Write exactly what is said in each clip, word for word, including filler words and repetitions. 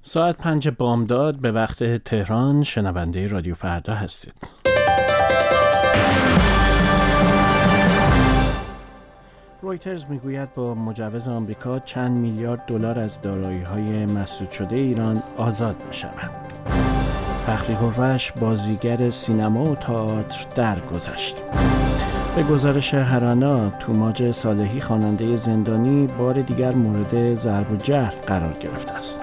ساعت پنج بامداد به وقت تهران. شنونده رادیو فردا هستید. رویترز میگوید با مجوز آمریکا چند میلیارد دلار از دارایی‌های مسدود شده ایران آزاد می‌شود. فخری هوروش بازیگر سینما و تئاتر درگذشت. به گزارش هرانا، توماج صالحی خواننده زندانی بار دیگر مورد ضرب و جرح قرار گرفته است.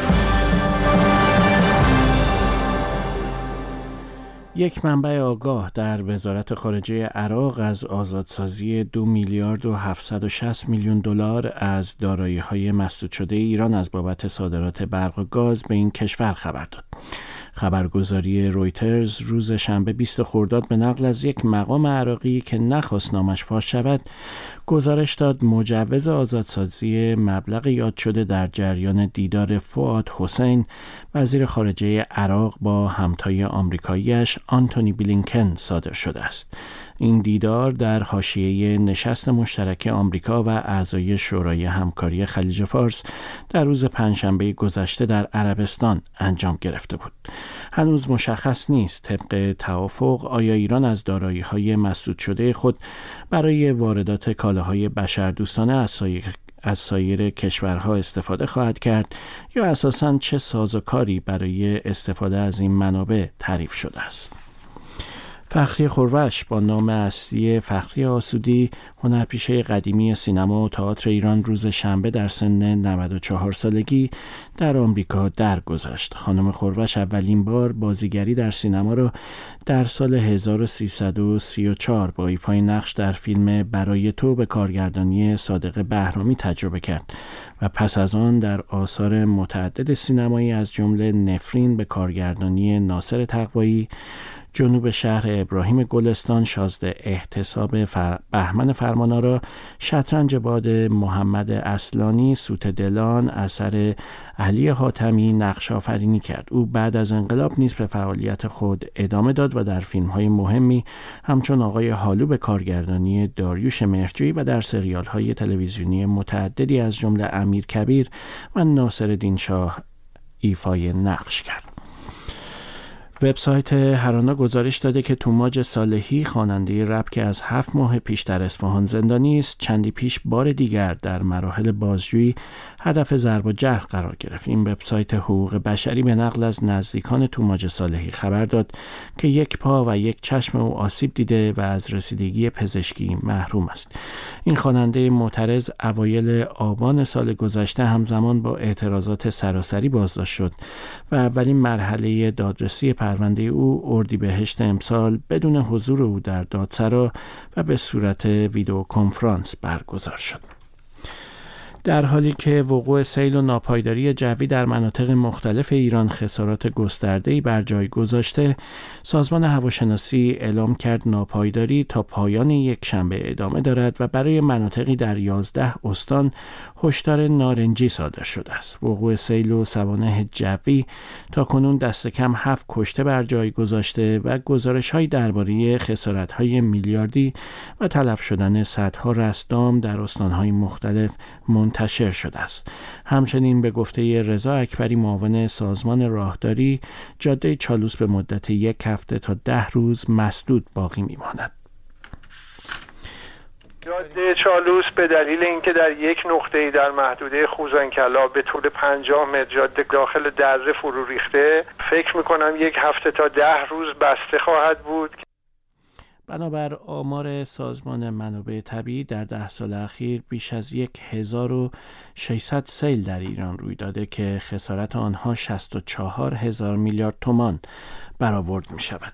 یک منبع آگاه در وزارت خارجه عراق از آزادسازی دو میلیارد و هفتصد و شصت میلیون دلار از دارایی‌های مسدود شده ایران از بابت صادرات برق و گاز به این کشور خبر داد. خبرگزاری رویترز روز شنبه بیست خرداد به نقل از یک مقام عراقی که نخواست نامش فاش شود گزارش داد مجوز آزادسازی مبلغ یاد شده در جریان دیدار فؤاد حسین وزیر خارجه عراق با همتای آمریکایی‌اش آنتونی بلینکن صادر شده است. این دیدار در حاشیه نشست مشترک آمریکا و اعضای شورای همکاری خلیج فارس در روز پنجشنبه گذشته در عربستان انجام گرفته بود. هنوز مشخص نیست طبق توافق آیا ایران از دارایی‌های مسدود شده خود برای واردات کالاهای بشردوستانه از سایر از سایر کشورها استفاده خواهد کرد یا اساساً چه سازوکاری برای استفاده از این منابع تعریف شده است. فخری هوروش با نام اصلی فخری آسودی هنرپیشه قدیمی سینما و تئاتر ایران روز شنبه در سن نود و چهار سالگی در آمریکا درگذشت. خانم هوروش اولین بار بازیگری در سینما را در سال هزار و سیصد و سی و چهار با ایفای نقش در فیلم برای تو به کارگردانی صادق بهرامی تجربه کرد و پس از آن در آثار متعدد سینمایی از جمله نفرین به کارگردانی ناصر تقوایی، جنوب شهر ابراهیم گلستان، شازده احتساب فر... بهمن فرمانآرا، شطرنج باد محمد اصلانی، سوت دلان اثر علی حاتمی نقش آفرینی کرد. او بعد از انقلاب نیز به فعالیت خود ادامه داد و در فیلم‌های مهمی همچون آقای هالو به کارگردانی داریوش مهرجویی و در سریال‌های تلویزیونی متعددی از جمله امیرکبیر و ناصرالدین شاه ایفای نقش کرد. وبسایت هرانا گزارش داده که توماج صالحی خواننده رپ که از هفت ماه پیش در اصفهان زندانی است چندی پیش بار دیگر در مراحل بازجویی هدف ضرب و جرح قرار گرفت. این وبسایت حقوق بشری به نقل از نزدیکان توماج صالحی خبر داد که یک پا و یک چشم او آسیب دیده و از رسیدگی پزشکی محروم است. این خواننده معترض اوایل آبان سال گذشته همزمان با اعتراضات سراسری بازداشت شد و اولین مرحله دادرسی پرونده او اردیبهشت امسال بدون حضور او در دادسرا و به صورت ویدیو کنفرانس برگزار شد. در حالی که وقوع سیل و ناپایداری جوی در مناطق مختلف ایران خسارات گسترده‌ای بر جای گذاشته، سازمان هواشناسی اعلام کرد ناپایداری تا پایان یک شنبه ادامه دارد و برای مناطقی در یازده استان هشدار نارنجی صادر شده است. وقوع سیل و سوانح جوی تا کنون دست کم هفت کشته بر جای گذاشته و گزارش‌هایی درباره خسارت‌های میلیاردی و تلف شدن صدها رستام در استان‌های مختلف منتشر شده است. همچنین به گفته رضا اکبری معاون سازمان راهداری، جاده چالوس به مدت یک هفته تا ده روز مسدود باقی میماند. جاده چالوس به دلیل اینکه در یک نقطه‌ای در محدوده خوزنکلا به طول پنجاه متر جاده داخل دره فرو ریخته، فکر میکنم یک هفته تا ده روز بسته خواهد بود. بنابر آمار سازمان منابع طبیعی در ده سال اخیر بیش از یک هزار و ششصد سیل در ایران روی داده که خسارت آنها شصت و چهار هزار میلیارد تومان برآورد می شود.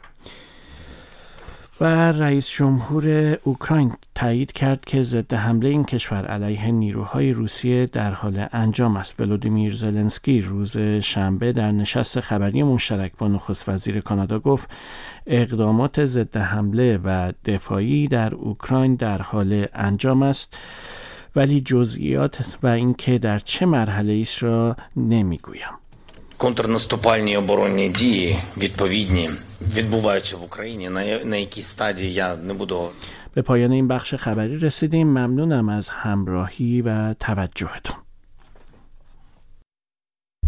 و رئیس جمهور اوکراین تایید کرد که ضد حمله این کشور علیه نیروهای روسیه در حال انجام است. ولودیمیر زلنسکی روز شنبه در نشست خبری مشترک با نخست وزیر کانادا گفت اقدامات ضد حمله و دفاعی در اوکراین در حال انجام است، ولی جزئیات و اینکه در چه مرحله ایست را نمیگویم. Контрнаступальні оборонні дії відповідні відбуваються в Україні. На, на якій стадії я не буду. به پایان این بخش خبری رسیدیم. ممنونم از همراهی و توجهتون.